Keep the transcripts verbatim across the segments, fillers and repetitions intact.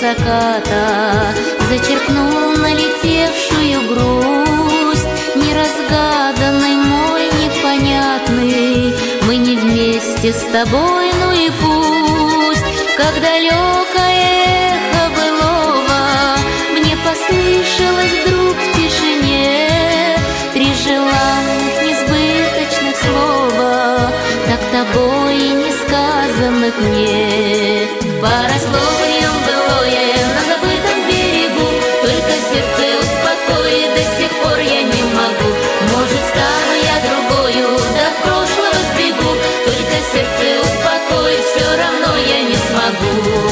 заката, зачеркнул налетевшую грусть. Неразгаданный мой непонятный, мы не вместе с тобой, ну и пусть. Как далекое эхо былого мне послышалось вдруг в тишине три желанных несбыточных слова, так тобой и не сказанных мне. Пара слов прием былое на забытом берегу, только сердце успокоит до сих пор я не могу. Может, стану я другою, да от прошлого сбегу, только сердце успокоит, все равно я не смогу.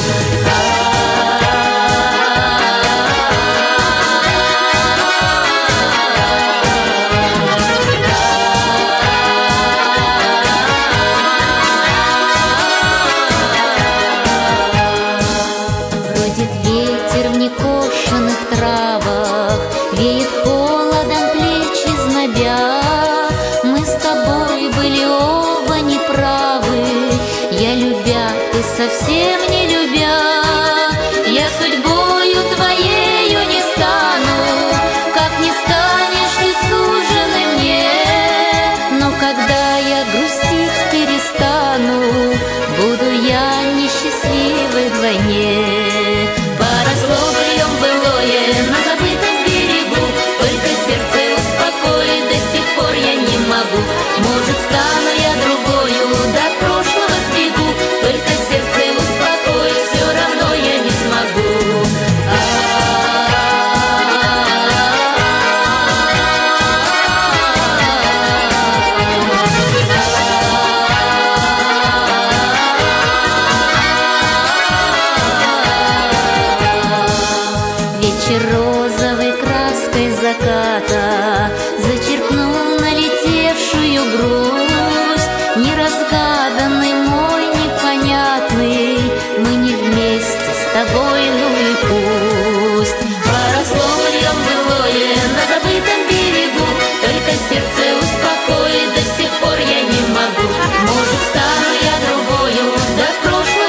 Ветер в некошенных травах веет холодом, плечи знобя. Мы с тобой были оба неправы, я любя, ты совсем не любя. Я судьбою твоею не стану, как не станешь ты суженый мне. Но когда я грустить перестану, буду я несчастливой вдвойне. Пара слов прием былое на забытом берегу, только сердце успокоит, до сих пор я не могу. Может, стану я другою, до прошлого сбегу, только сердце успокоит, все равно я не смогу. Вечер розовой краской заката зачеркнул налетевшую грусть. Неразгаданный мой непонятный, мы не вместе с тобой, ну и пусть. Пара слов льем былое на забытом берегу, только сердце успокоит, до сих пор я не могу. Может, стану я другою, да прошлого